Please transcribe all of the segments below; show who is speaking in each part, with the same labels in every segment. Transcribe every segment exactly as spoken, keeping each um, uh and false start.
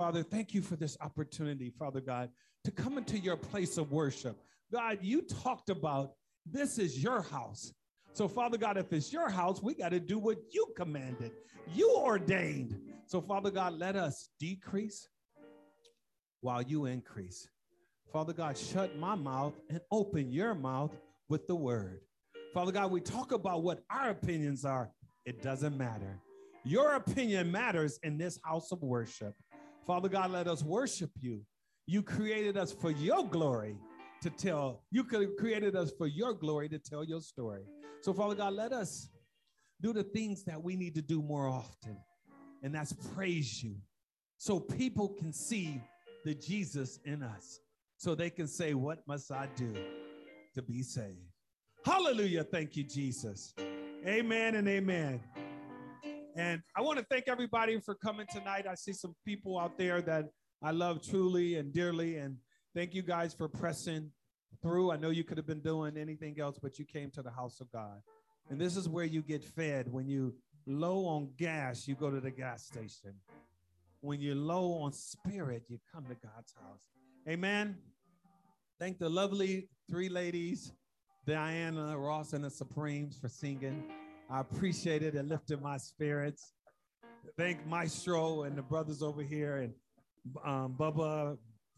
Speaker 1: Father, thank you for this opportunity, Father God, to come into your place of worship. God, you talked about this is your house. So, Father God, if it's your house, we got to do what you commanded, you ordained. So, Father God, let us decrease while you increase. Father God, shut my mouth and open your mouth with the word. Father God, we talk about what our opinions are. It doesn't matter. Your opinion matters in this house of worship. Father God, let us worship you. You created us for your glory to tell. You could have created us for your glory to tell your story. So, Father God, let us do the things that we need to do more often, and that's praise you so people can see the Jesus in us, so they can say, what must I do to be saved? Hallelujah. Thank you, Jesus. Amen and amen. And I want to thank everybody for coming tonight. I see some people out there that I love truly and dearly, and thank you guys for pressing through. I know you could have been doing anything else, but you came to the house of God. And this is where you get fed. When you low on gas, you go to the gas station. When you're low on spirit, you come to God's house. Amen. Thank the lovely three ladies, Diana, Ross, and the Supremes for singing. I appreciate it. It lifted my spirits. Thank Maestro and the brothers over here, and um, Bubba,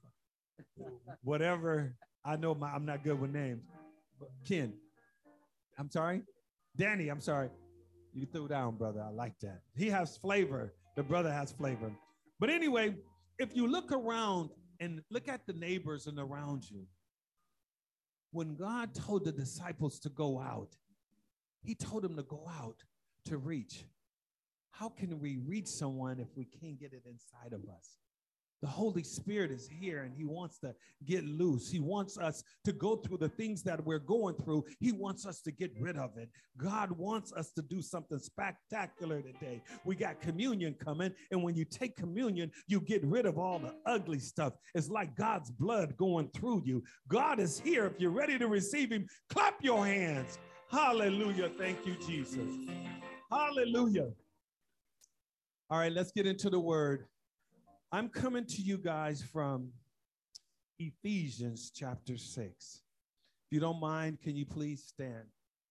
Speaker 1: whatever. I know my, I'm not good with names. Ken, I'm sorry. Danny, I'm sorry. You threw down, brother. I like that. He has flavor. The brother has flavor. But anyway, if you look around and look at the neighbors and around you, when God told the disciples to go out, he told them to go out to reach. How can we reach someone if we can't get it inside of us? The Holy Spirit is here, and he wants to get loose. He wants us to go through the things that we're going through. He wants us to get rid of it. God wants us to do something spectacular today. We got communion coming, and when you take communion, you get rid of all the ugly stuff. It's like God's blood going through you. God is here. If you're ready to receive him, clap your hands. Hallelujah. Thank you, Jesus. Hallelujah. All right, let's get into the word. I'm coming to you guys from Ephesians chapter six. If you don't mind, can you please stand?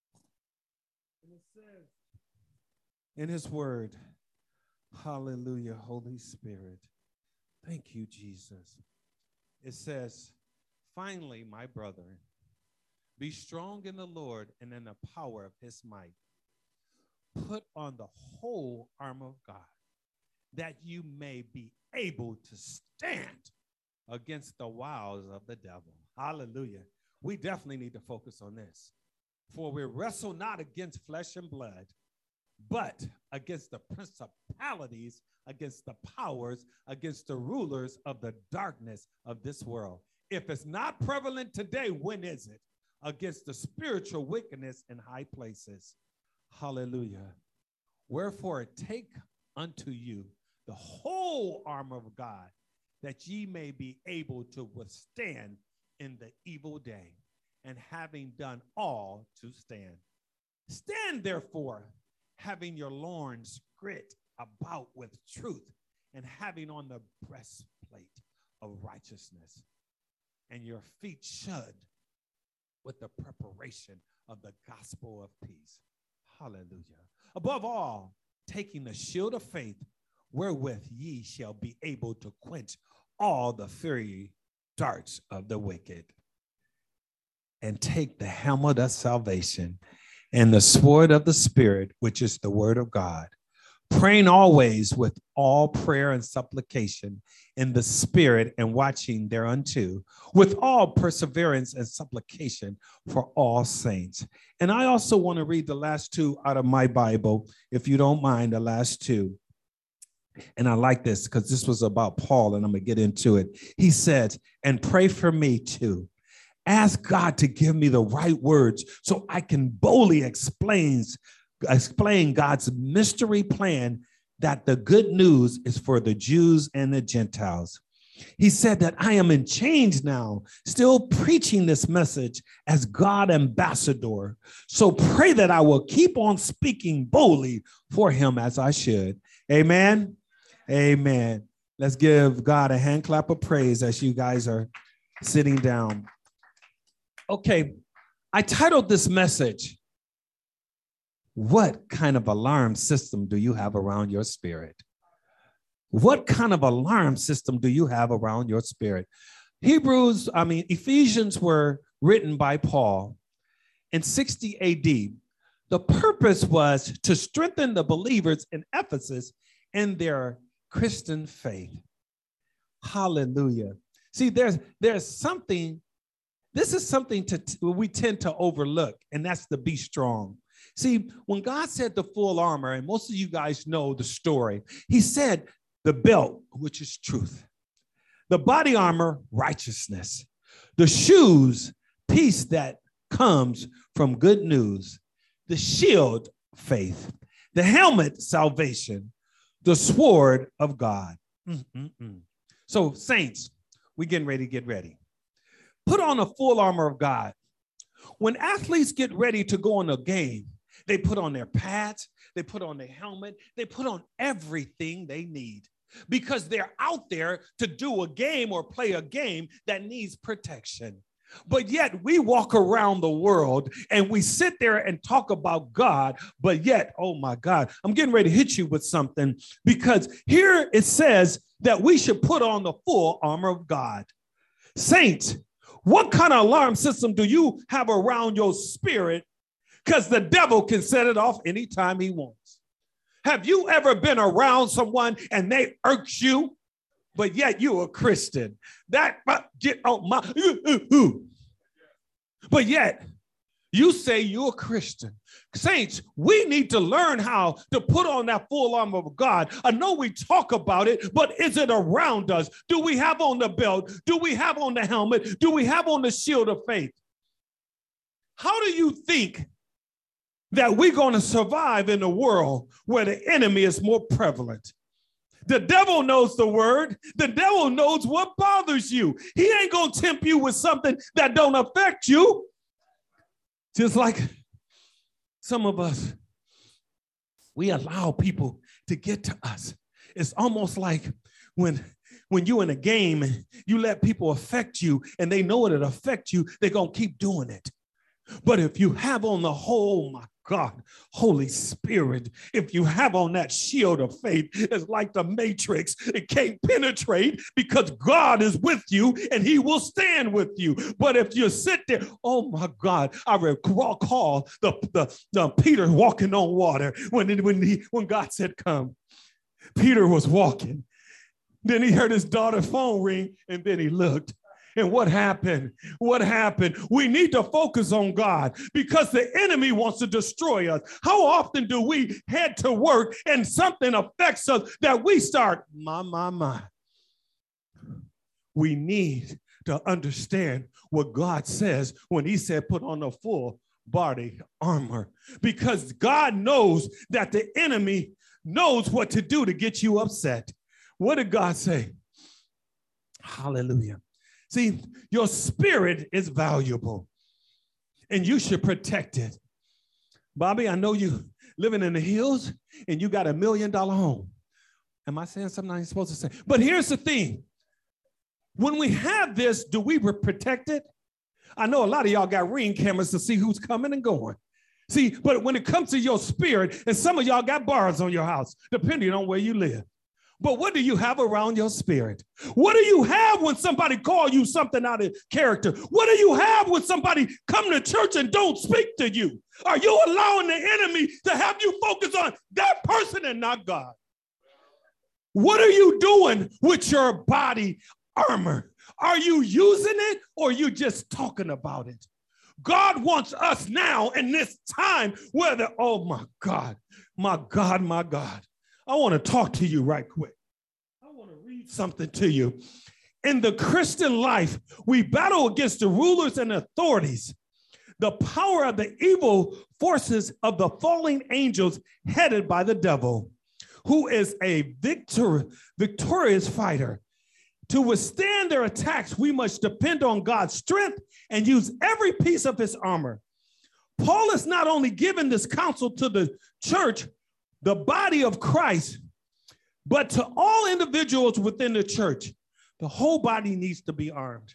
Speaker 1: And it says in his word, hallelujah, Holy Spirit. Thank you, Jesus. It says, finally, my brethren, be strong in the Lord and in the power of his might. Put on the whole armor of God, that you may be able to stand against the wiles of the devil. Hallelujah. We definitely need to focus on this. For we wrestle not against flesh and blood, but against the principalities, against the powers, against the rulers of the darkness of this world. If it's not prevalent today, when is it? Against the spiritual wickedness in high places. Hallelujah. Wherefore take unto you the whole armor of God, that ye may be able to withstand in the evil day, and having done all to stand. Stand therefore, having your loins girt about with truth, and having on the breastplate of righteousness, and your feet shod with the preparation of the gospel of peace. Hallelujah. Above all, taking the shield of faith, wherewith ye shall be able to quench all the fiery darts of the wicked. And take the helmet of salvation and the sword of the Spirit, which is the word of God, praying always with all prayer and supplication in the Spirit, and watching thereunto with all perseverance and supplication for all saints. And I also want to read the last two out of my Bible, if you don't mind, the last two. And I like this because this was about Paul, and I'm going to get into it. He said, and pray for me too. Ask God to give me the right words so I can boldly explain, explain God's mystery plan, that the good news is for the Jews and the Gentiles. He said that I am in chains now, still preaching this message as God ambassador. So pray that I will keep on speaking boldly for him as I should. Amen. Amen. Let's give God a hand clap of praise as you guys are sitting down. Okay, I titled this message, what kind of alarm system do you have around your spirit? What kind of alarm system do you have around your spirit? Hebrews, I mean, Ephesians were written by Paul in sixty A D. The purpose was to strengthen the believers in Ephesus in their Christian faith. Hallelujah. See, there's, there's something, this is something to, we tend to overlook, and that's to be strong. See, when God said the full armor, and most of you guys know the story, he said the belt, which is truth, the body armor, righteousness, the shoes, peace that comes from good news, the shield, faith, the helmet, salvation, the sword of God. Mm-mm-mm. So, saints, we're getting ready to get ready. Put on a full armor of God. When athletes get ready to go on a game, they put on their pads, they put on their helmet, they put on everything they need because they're out there to do a game or play a game that needs protection. But yet we walk around the world and we sit there and talk about God, but yet, oh my God, I'm getting ready to hit you with something because here it says that we should put on the full armor of God. Saints, what kind of alarm system do you have around your spirit? Because the devil can set it off anytime he wants. Have you ever been around someone and they irks you? But yet you're a Christian. That get on my, ooh, ooh, ooh. But yet you say you're a Christian. Saints, we need to learn how to put on that full armor of God. I know we talk about it, but is it around us? Do we have on the belt? Do we have on the helmet? Do we have on the shield of faith? How do you think that we're going to survive in a world where the enemy is more prevalent? The devil knows the word. The devil knows what bothers you. He ain't going to tempt you with something that don't affect you. Just like some of us, we allow people to get to us. It's almost like when, when you're in a game and you let people affect you and they know it'll affect you, they're going to keep doing it. But if you have on the whole, my God, Holy Spirit, if you have on that shield of faith, it's like the Matrix. It can't penetrate because God is with you and he will stand with you. But if you sit there, oh my God, I recall the, the, the Peter walking on water when, when, he, when God said, come. Peter was walking. Then he heard his daughter's phone ring and then he looked. And what happened? What happened? We need to focus on God because the enemy wants to destroy us. How often do we head to work and something affects us that we start, my, my, my. We need to understand what God says when he said, put on the full body armor, because God knows that the enemy knows what to do to get you upset. What did God say? Hallelujah. See, your spirit is valuable and you should protect it. Bobby, I know you living in the hills and you got a million dollar home. Am I saying something I'm supposed to say? But here's the thing. When we have this, do we protect it? I know a lot of y'all got Ring cameras to see who's coming and going. See, but when it comes to your spirit, and some of y'all got bars on your house, depending on where you live. But what do you have around your spirit? What do you have when somebody call you something out of character? What do you have when somebody come to church and don't speak to you? Are you allowing the enemy to have you focus on that person and not God? What are you doing with your body armor? Are you using it or are you just talking about it? God wants us now in this time where the, oh my God, my God, my God. I want to talk to you right quick. I want to read something to you. In the Christian life, we battle against the rulers and authorities, the power of the evil forces of the falling angels headed by the devil, who is a victor, victorious fighter. To withstand their attacks, we must depend on God's strength and use every piece of his armor. Paul is not only giving this counsel to the church, the body of Christ, But to all individuals within the church, the whole body needs to be armed.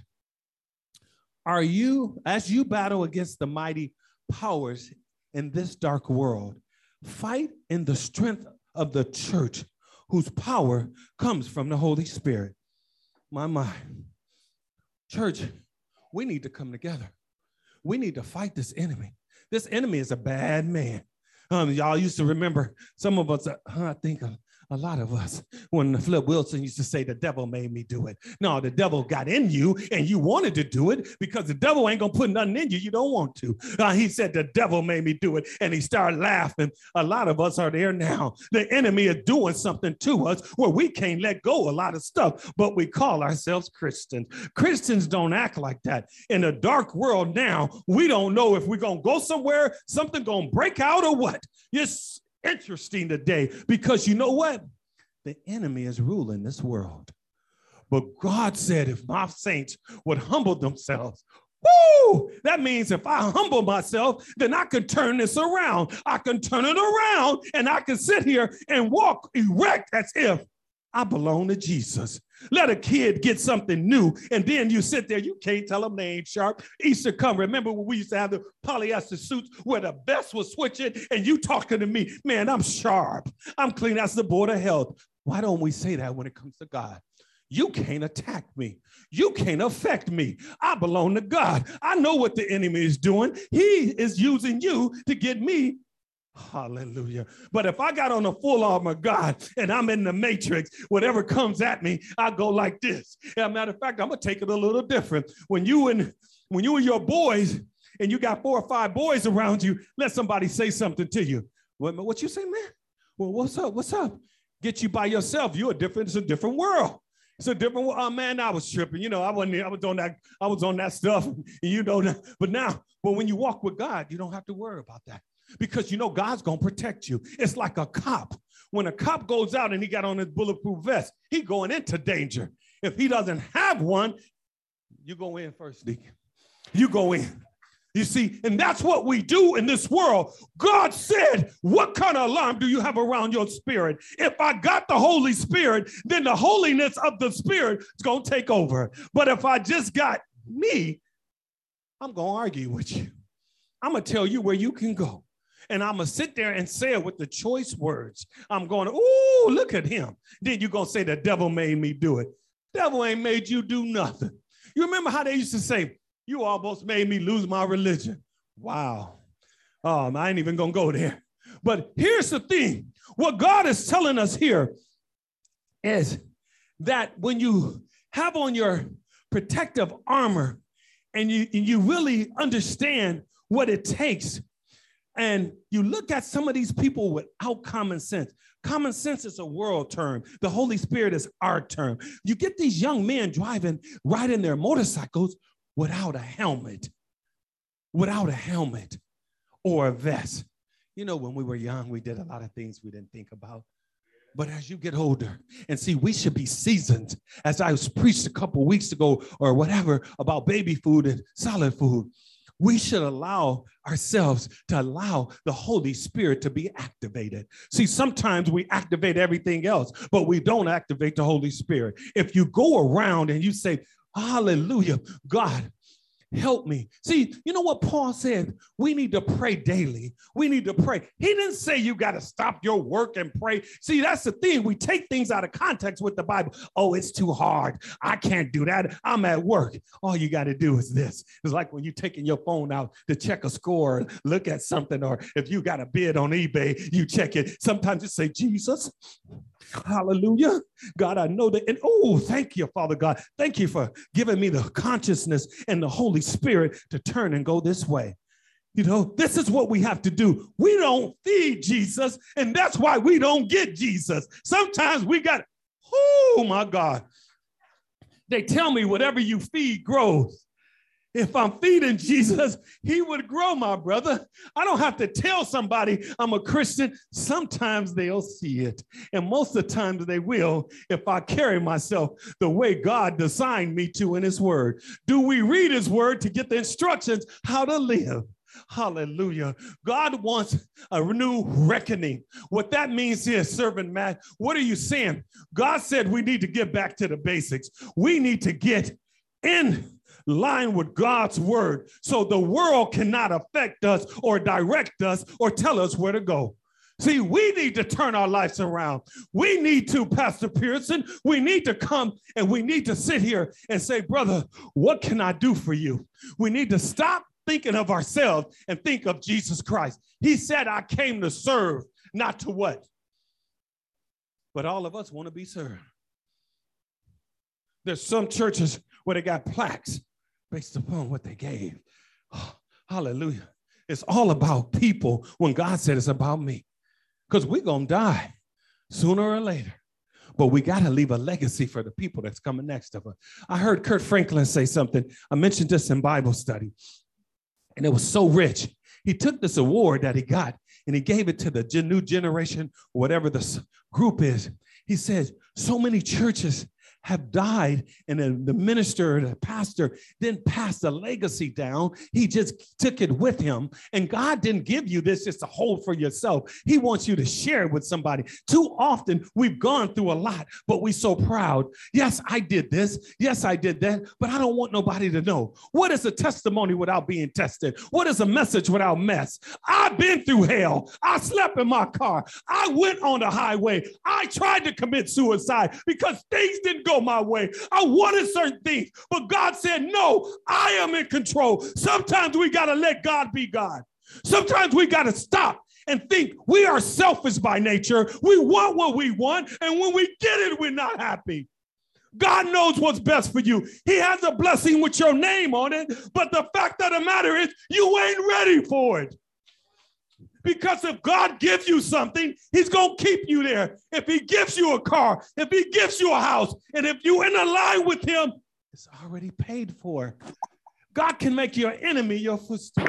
Speaker 1: Are you, as you battle against the mighty powers in this dark world, fight in the strength of the church, whose power comes from the Holy Spirit. My, my. Church, we need to come together. We need to fight this enemy. This enemy is a bad man. Um, y'all used to remember, some of us, uh, I think a, a lot of us, when Flip Wilson used to say, the devil made me do it. No, the devil got in you and you wanted to do it because the devil ain't gonna put nothing in you you don't want to. Uh, he said, the devil made me do it, and he started laughing. A lot of us are there now. The enemy is doing something to us where we can't let go a lot of stuff, but we call ourselves Christians. Christians don't act like that. In a dark world now, we don't know if we're gonna go somewhere, something gonna break out or what. It's interesting today because you know what? The enemy is ruling this world. But God said if my saints would humble themselves, woo, that means if I humble myself, then I can turn this around. I can turn it around and I can sit here and walk erect as if I belong to Jesus. Let a kid get something new, and then you sit there, you can't tell them they ain't sharp. Easter come. Remember when we used to have the polyester suits where the vest was switching, and you talking to me, man, I'm sharp. I'm clean as the board of health. Why don't we say that when it comes to God? You can't attack me. You can't affect me. I belong to God. I know what the enemy is doing. He is using you to get me. Hallelujah. But if I got on the full armor of God and I'm in the matrix, whatever comes at me, I go like this. As a matter of fact, I'm going to take it a little different. When you and when you and your boys and you got four or five boys around you, let somebody say something to you. What, what you say, man? Well, what's up? What's up? Get you by yourself. You're a different, it's a different world. It's a different world. Oh, man, I was tripping. You know, I wasn't, I was on that, I was on that stuff. And you know, but now, but when you walk with God, you don't have to worry about that. Because you know God's going to protect you. It's like a cop. When a cop goes out and he got on his bulletproof vest, he going into danger. If he doesn't have one, you go in first, Deacon. You go in. You see, and that's what we do in this world. God said, what kind of alarm do you have around your spirit? If I got the Holy Spirit, then the holiness of the Spirit is going to take over. But if I just got me, I'm going to argue with you. I'm going to tell you where you can go. And I'm going to sit there and say it with the choice words. I'm going, ooh, look at him. Then you're going to say the devil made me do it. Devil ain't made you do nothing. You remember how they used to say, you almost made me lose my religion. Wow. Um, I ain't even going to go there. But here's the thing. What God is telling us here is that when you have on your protective armor and you, and you really understand what it takes, and you look at some of these people without common sense. Common sense is a world term. The Holy Spirit is our term. You get these young men driving, riding their motorcycles without a helmet, without a helmet or a vest. You know, when we were young, we did a lot of things we didn't think about. But as you get older, and see, we should be seasoned. As I was preached a couple of weeks ago or whatever about baby food and solid food, we should allow ourselves to allow the Holy Spirit to be activated. See, sometimes we activate everything else, but we don't activate the Holy Spirit. If you go around and you say, hallelujah, God, help me. See, you know what Paul said? We need to pray daily. We need to pray. He didn't say you got to stop your work and pray. See, that's the thing. We take things out of context with the Bible. Oh, it's too hard. I can't do that. I'm at work. All you got to do is this. It's like when you're taking your phone out to check a score, look at something, or if you got a bid on eBay, you check it. Sometimes you say, Jesus, hallelujah. God, I know that. And oh, thank you, Father God. Thank you for giving me the consciousness and the Holy Spirit to turn and go this way. You know, this is what we have to do. We don't feed Jesus, and that's why we don't get Jesus. Sometimes we got, oh my God. They tell me whatever you feed grows. If I'm feeding Jesus, he would grow, my brother. I don't have to tell somebody I'm a Christian. Sometimes they'll see it. And most of the times they will if I carry myself the way God designed me to in his word. Do we read his word to get the instructions how to live? Hallelujah. God wants a new reckoning. What that means is, servant Matt, what are you saying? God said we need to get back to the basics. We need to get in line with God's word so the world cannot affect us or direct us or tell us where to go. See, we need to turn our lives around. We need to, Pastor Pearson, we need to come and we need to sit here and say, brother, what can I do for you? We need to stop thinking of ourselves and think of Jesus Christ. He said, I came to serve, not to what? But all of us want to be served. There's some churches where they got plaques based upon what they gave. Oh, hallelujah. It's all about people when God said it's about me. Because we're going to die sooner or later. But we got to leave a legacy for the people that's coming next of us. I heard Kurt Franklin say something. I mentioned this in Bible study. And it was so rich. He took this award that he got and he gave it to the new generation, whatever the group is. He said, so many churches have died, and the, the minister, the pastor, didn't pass the legacy down. He just took it with him. And God didn't give you this just to hold for yourself. He wants you to share it with somebody. Too often, we've gone through a lot, but we're so proud. Yes, I did this. Yes, I did that. But I don't want nobody to know. What is a testimony without being tested? What is a message without mess? I've been through hell. I slept in my car. I went on the highway. I tried to commit suicide because things didn't go my way. I wanted certain things, but God said, no, I am in control. Sometimes we got to let God be God. Sometimes we got to stop and think we are selfish by nature. We want what we want, and when we get it, we're not happy. God knows what's best for you. He has a blessing with your name on it, but the fact of the matter is you ain't ready for it. Because if God gives you something, he's going to keep you there. If he gives you a car, if he gives you a house, and if you're in a line with him, it's already paid for. God can make your enemy your footstool.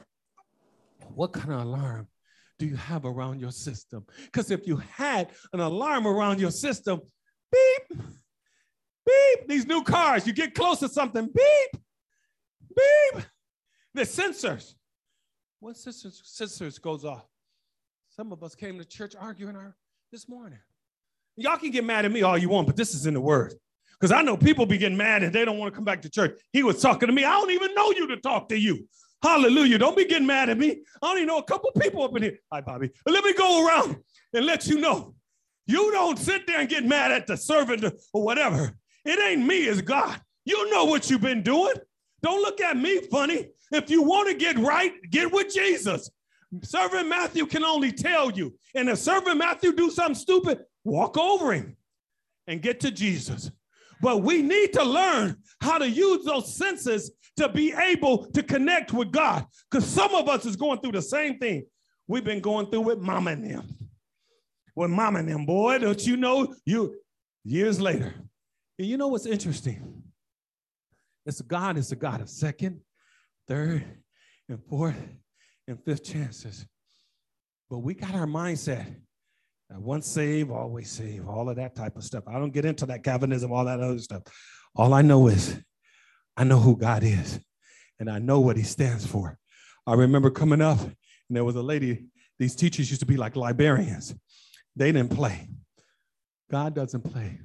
Speaker 1: What kind of alarm do you have around your system? Because if you had an alarm around your system, beep, beep, these new cars, you get close to something, beep, beep, the sensors. What sensors, sensors goes off? Some of us came to church arguing our, this morning. Y'all can get mad at me all you want, but this is in the word. Because I know people be getting mad and they don't want to come back to church. He was talking to me. I don't even know you to talk to you. Hallelujah. Don't be getting mad at me. I only know a couple people up in here. Hi, Bobby. But let me go around and let you know. You don't sit there and get mad at the servant or whatever. It ain't me, it's God. You know what you've been doing. Don't look at me funny. If you want to get right, get with Jesus. Servant Matthew can only tell you. And if Servant Matthew do something stupid, walk over him and get to Jesus. But we need to learn how to use those senses to be able to connect with God. Because some of us is going through the same thing we've been going through with mama and them. With mama and them, boy, don't you know, you years later. And you know what's interesting? It's God is a God of second, third, and fourth, and fifth chances. But we got our mindset that once saved, always saved, all of that type of stuff. I don't get into that Calvinism, all that other stuff. All I know is I know who God is, and I know what he stands for. I remember coming up, and there was a lady, these teachers used to be like librarians. They didn't play. God doesn't play.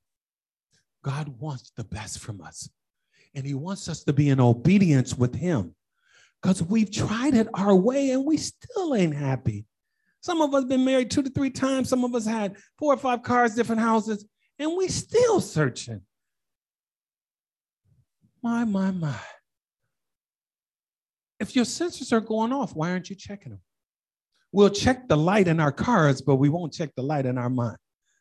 Speaker 1: God wants the best from us. And he wants us to be in obedience with him because we've tried it our way and we still ain't happy. Some of us been married two to three times. Some of us had four or five cars, different houses, and we still searching. My, my, my. If your sensors are going off, why aren't you checking them? We'll check the light in our cars, but we won't check the light in our mind.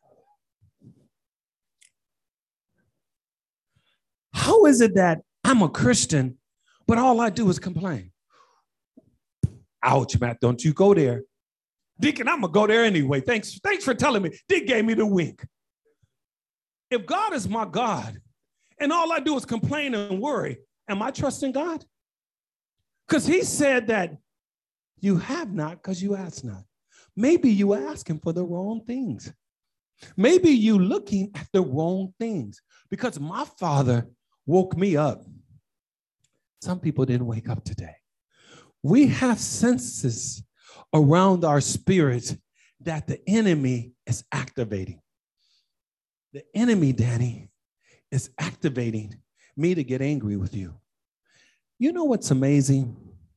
Speaker 1: How is it that I'm a Christian, but all I do is complain? Ouch, Matt, don't you go there. Deacon, I'm going to go there anyway. Thanks, thanks for telling me. Dick gave me the wink. If God is my God, and all I do is complain and worry, am I trusting God? Because he said that you have not because you ask not. Maybe you asking for the wrong things. Maybe you looking at the wrong things. Because my father woke me up. Some people didn't wake up today. We have senses around our spirits that the enemy is activating. The enemy, Danny, is activating me to get angry with you. You know what's amazing?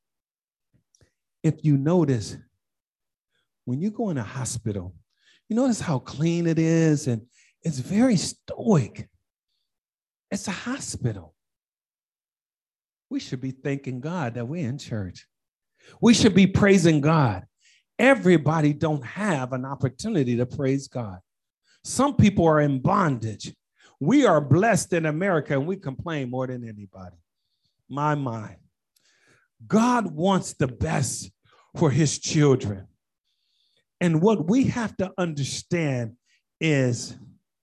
Speaker 1: If you notice, when you go in a hospital, you notice how clean it is, and it's very stoic. It's a hospital. We should be thanking God that we're in church. We should be praising God. Everybody don't have an opportunity to praise God. Some people are in bondage. We are blessed in America, and we complain more than anybody. My mind. God wants the best for his children. And what we have to understand is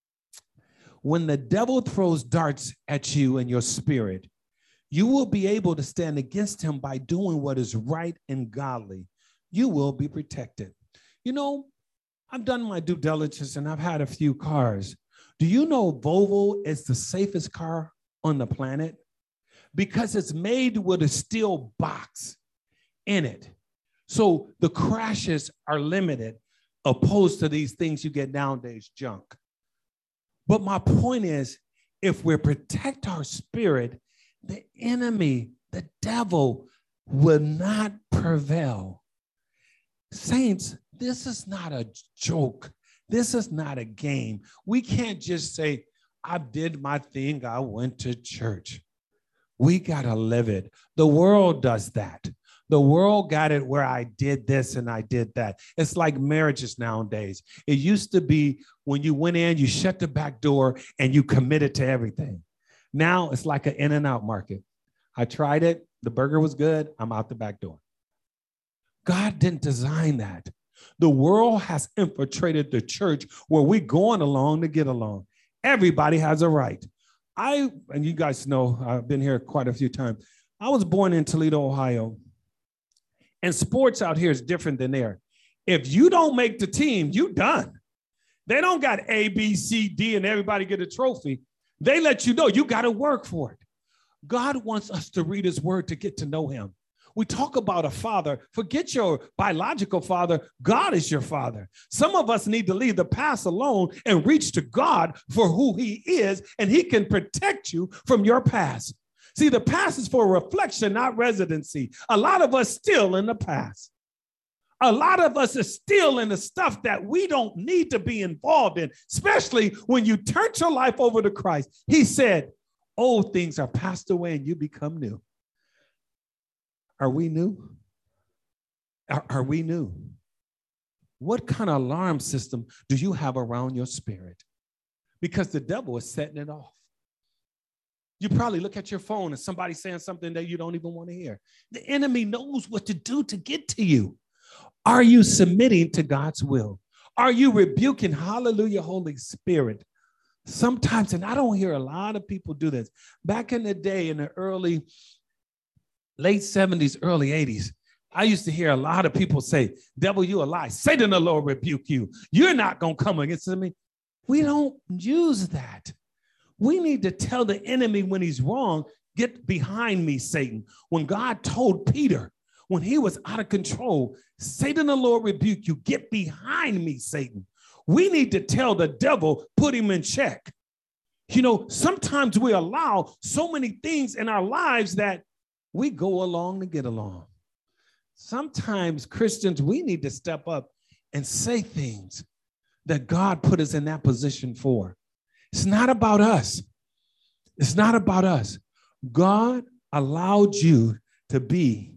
Speaker 1: when the devil throws darts at you in your spirit, you will be able to stand against him by doing what is right and godly. You will be protected. You know, I've done my due diligence and I've had a few cars. Do you know Volvo is the safest car on the planet? Because it's made with a steel box in it. So the crashes are limited opposed to these things you get nowadays, junk. But my point is, if we protect our spirit, the enemy, the devil, will not prevail. Saints, this is not a joke. This is not a game. We can't just say, I did my thing, I went to church. We got to live it. The world does that. The world got it where I did this and I did that. It's like marriages nowadays. It used to be when you went in, you shut the back door and you committed to everything. Now it's like an in and out market. I tried it. The burger was good. I'm out the back door. God didn't design that. The world has infiltrated the church where we're going along to get along. Everybody has a right. I, and you guys know, I've been here quite a few times. I was born in Toledo, Ohio. And sports out here is different than there. If you don't make the team, you done. They don't got A, B, C, D, and everybody get a trophy. They let you know you got to work for it. God wants us to read his word to get to know him. We talk about a father. Forget your biological father. God is your father. Some of us need to leave the past alone and reach to God for who he is, and he can protect you from your past. See, the past is for reflection, not residency. A lot of us still in the past. A lot of us are still in the stuff that we don't need to be involved in, especially when you turn your life over to Christ. He said, old things are passed away and you become new. Are we new? Are, are we new? What kind of alarm system do you have around your spirit? Because the devil is setting it off. You probably look at your phone and somebody's saying something that you don't even want to hear. The enemy knows what to do to get to you. Are you submitting to God's will? Are you rebuking, hallelujah, Holy Spirit? Sometimes, and I don't hear a lot of people do this. Back in the day, in the early, late seventies, early eighties, I used to hear a lot of people say, devil, you a lie. Satan, the Lord rebuke you. You're not going to come against me. We don't use that. We need to tell the enemy when he's wrong, get behind me, Satan. When God told Peter, when he was out of control, Satan, the Lord rebuke you, get behind me, Satan. We need to tell the devil, put him in check. You know, sometimes we allow so many things in our lives that we go along to get along. Sometimes Christians, we need to step up and say things that God put us in that position for. It's not about us. It's not about us. God allowed you to be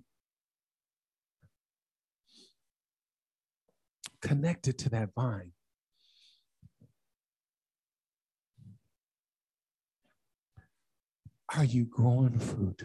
Speaker 1: connected to that vine. Are you growing fruit?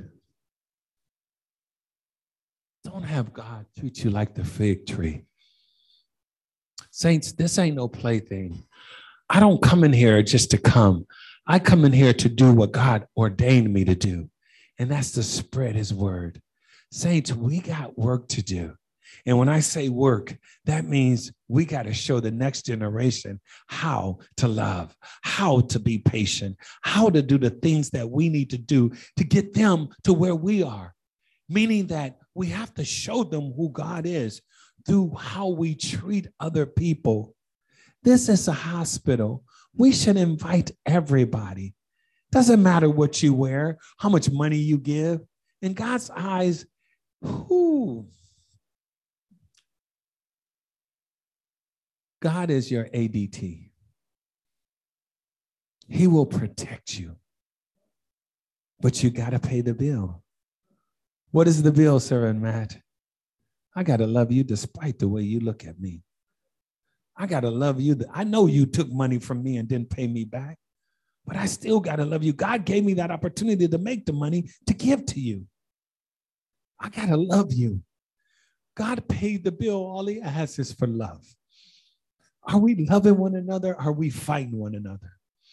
Speaker 1: Don't have God treat you like the fig tree. Saints, this ain't no plaything. I don't come in here just to come. I come in here to do what God ordained me to do, and that's to spread his word. Saints, we got work to do. And when I say work, that means we got to show the next generation how to love, how to be patient, how to do the things that we need to do to get them to where we are. Meaning that We have to show them who God is through how we treat other people. This is a hospital. We should invite everybody. Doesn't matter what you wear, how much money you give. In God's eyes, who? God is your A D T. He will protect you. But you got to pay the bill. What is the bill, sir and Matt? I got to love you despite the way you look at me. I got to love you. I know you took money from me and didn't pay me back, but I still got to love you. God gave me that opportunity to make the money to give to you. I got to love you. God paid the bill. All he asks is for love. Are we loving one another? Are we fighting one another?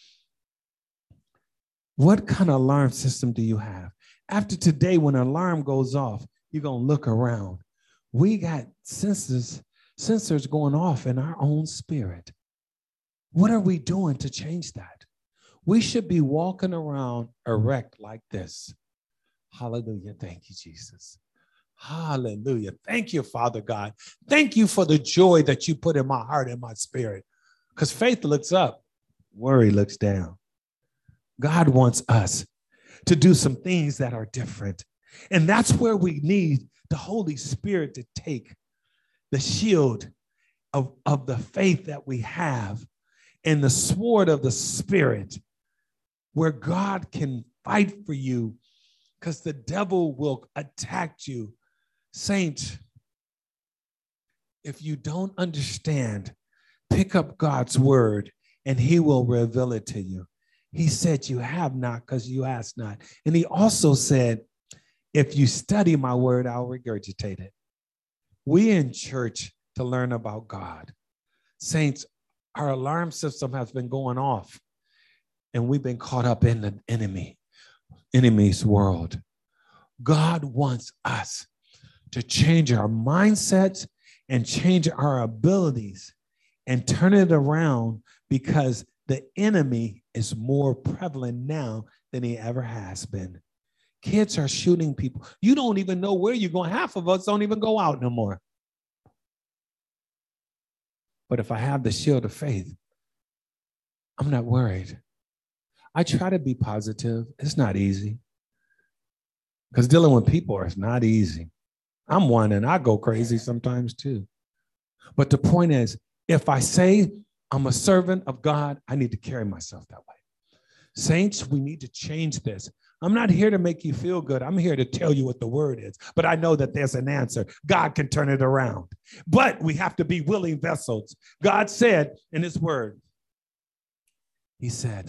Speaker 1: What kind of alarm system do you have? After today, when an alarm goes off, you're going to look around. We got sensors, sensors going off in our own spirit. What are we doing to change that? We should be walking around erect like this. Hallelujah. Thank you, Jesus. Hallelujah. Thank you, Father God. Thank you for the joy that you put in my heart and my spirit. Because faith looks up, worry looks down. God wants us to do some things that are different. And that's where we need the Holy Spirit to take the shield of, of the faith that we have and the sword of the Spirit, where God can fight for you because the devil will attack you. Saints, if you don't understand, pick up God's word and he will reveal it to you. He said, you have not because you ask not. And he also said, if you study my word, I'll regurgitate it. We in church to learn about God. Saints, our alarm system has been going off and we've been caught up in the enemy, enemy's world. God wants us to change our mindsets and change our abilities and turn it around, because the enemy is more prevalent now than he ever has been. Kids are shooting people. You don't even know where you're going. Half of us don't even go out no more. But if I have the shield of faith, I'm not worried. I try to be positive. It's not easy. Because dealing with people is not easy. I'm one and I go crazy sometimes too. But the point is, if I say I'm a servant of God, I need to carry myself that way. Saints, we need to change this. I'm not here to make you feel good. I'm here to tell you what the word is. But I know that there's an answer. God can turn it around. But we have to be willing vessels. God said in his word, he said,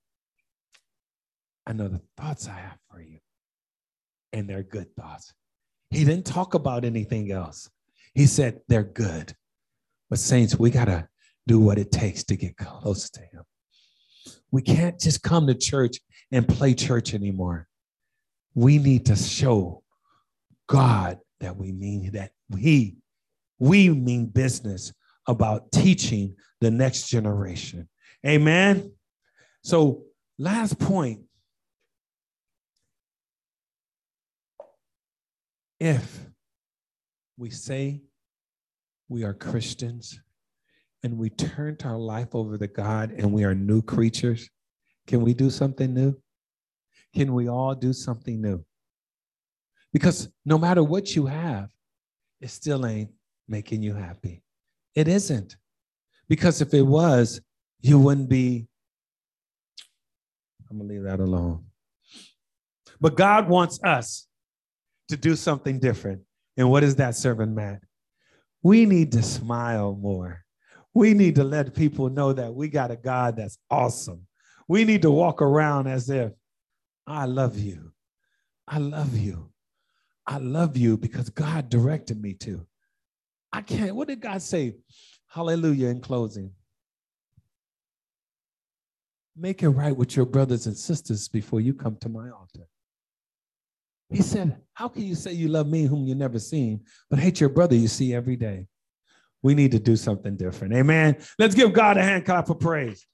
Speaker 1: I know the thoughts I have for you, and they're good thoughts. He didn't talk about anything else. He said they're good. But saints, we got to do what it takes to get close to him. We can't just come to church and play church anymore. We need to show God that we mean that we, we mean business about teaching the next generation. Amen. So last point. If we say we are Christians and we turned our life over to God and we are new creatures, can we do something new? Can we all do something new? Because no matter what you have, it still ain't making you happy. It isn't. Because if it was, you wouldn't be. I'm going to leave that alone. But God wants us to do something different. And what is that, Servant Matt? We need to smile more. We need to let people know that we got a God that's awesome. We need to walk around as if, I love you. I love you. I love you because God directed me to. I can't, what did God say? Hallelujah, in closing. Make it right with your brothers and sisters before you come to my altar. He said, how can you say you love me whom you never seen, but hate your brother you see every day? We need to do something different. Amen. Let's give God a hand clap for praise.